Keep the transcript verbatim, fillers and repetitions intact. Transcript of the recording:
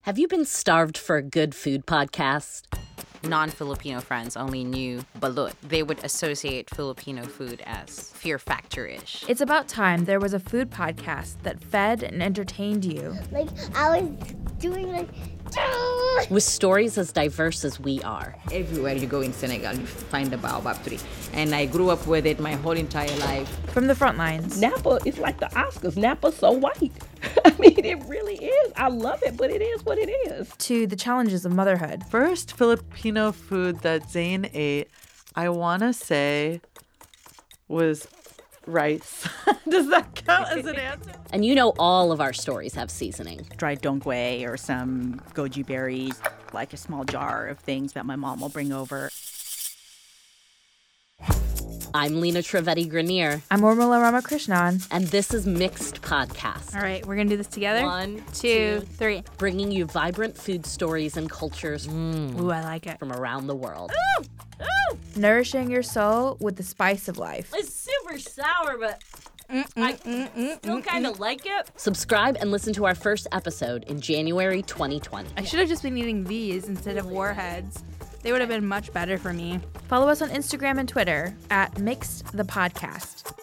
Have you been starved for a good food podcast? Non-Filipino friends only knew balut. They would associate Filipino food as Fear Factor-ish. It's about time there was a food podcast that fed and entertained you. Like, I was doing like... With stories as diverse as we are. Everywhere you go in Senegal, you find the baobab tree. And I grew up with it my whole entire life. From the front lines. Napa is like the Oscars. Napa's so white. I mean, it really is. I love it, but it is what it is. To the challenges of motherhood. First Filipino food that Zane ate, I want to say, was rice. Does that count as an answer? And you know all of our stories have seasoning. Dried dongguei or some goji berries, like a small jar of things that my mom will bring over. I'm Lena Trivedi-Grenier. I'm Urmila Ramakrishnan. And this is Mixed Podcast. All right, we're going to do this together. One, two, two, three. Bringing you vibrant food stories and cultures mm. Ooh, I like it. from around the world. Ooh, ooh. Nourishing your soul with the spice of life. It's super sour, but mm, I mm, mm, still kind of mm. like it. Subscribe and listen to our first episode in January twenty twenty. I should have just been eating these instead of Warheads. They would have been much better for me. Follow us on Instagram and Twitter at Mixed the Podcast.